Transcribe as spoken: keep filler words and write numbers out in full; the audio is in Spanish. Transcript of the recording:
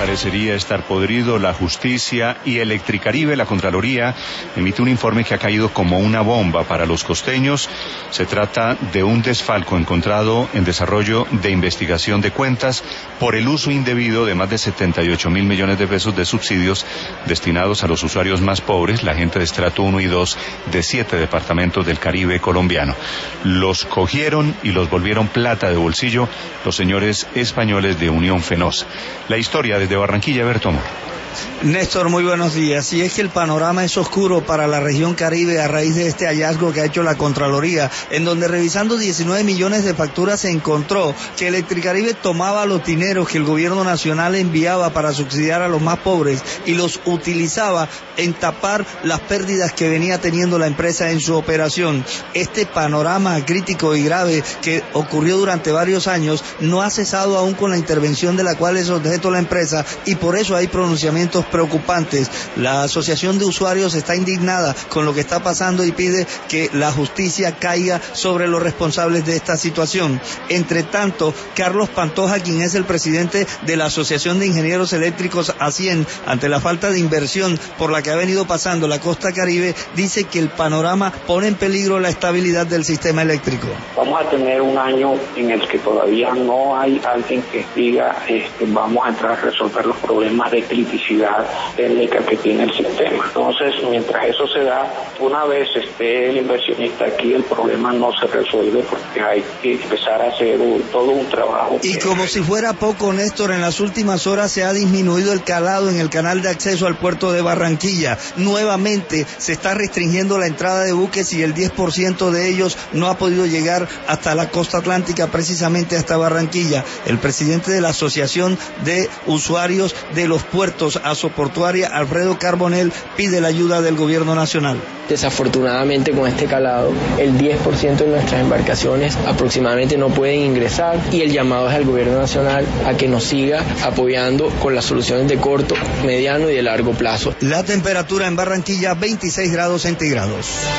parecería estar podrido. La justicia y Electricaribe, la Contraloría, emite un informe que ha caído como una bomba para los costeños. Se trata de un desfalco encontrado en desarrollo de investigación de cuentas por el uso indebido de más de setenta y ocho mil millones de pesos de subsidios destinados a los usuarios más pobres, la gente de estrato uno y dos de siete departamentos del Caribe colombiano. Los cogieron y los volvieron plata de bolsillo los señores españoles de Unión Fenosa. La historia desde Barranquilla, Berto Amor. Néstor, muy buenos días. Y es que el panorama es oscuro para la región Caribe a raíz de este hallazgo que ha hecho la Contraloría, en donde revisando diecinueve millones de facturas se encontró que Electricaribe tomaba los dineros que el gobierno nacional enviaba para subsidiar a los más pobres y los utilizaba en tapar las pérdidas que venía teniendo la empresa en su operación. Este panorama crítico y grave que ocurrió durante varios años no ha cesado aún con la intervención de la cual es objeto la empresa, y por eso hay pronunciamientos preocupantes. La Asociación de Usuarios está indignada con lo que está pasando y pide que la justicia caiga sobre los responsables de esta situación. Entre tanto, Carlos Pantoja, quien es el presidente de la Asociación de Ingenieros Eléctricos ASIEN, ante la falta de inversión por la que ha venido pasando la costa Caribe, dice que el panorama pone en peligro la estabilidad del sistema eléctrico. Vamos a tener un año en el que todavía no hay alguien que diga este, vamos a entrar a resolver los problemas de criticidad técnica que tiene el sistema. Entonces, mientras eso se da, una vez esté el inversionista aquí, el problema no se resuelve porque hay que empezar a hacer un, todo un trabajo. Y como si fuera poco, Néstor, en las últimas horas se ha disminuido el calado en el canal de acceso al puerto de Barranquilla. Nuevamente se está restringiendo la entrada de buques y el diez por ciento de ellos no ha podido llegar hasta la costa atlántica, precisamente hasta Barranquilla. El presidente de la Asociación de Usuarios de los Puertos Asoportuaria, Alfredo Carbonell, pide la ayuda del gobierno nacional. Desafortunadamente, con este calado, el diez por ciento de nuestras embarcaciones aproximadamente no pueden ingresar, y el llamado es al gobierno nacional a que nos siga apoyando con las soluciones de corto, mediano y de largo plazo. La temperatura en Barranquilla, veintiséis grados centígrados.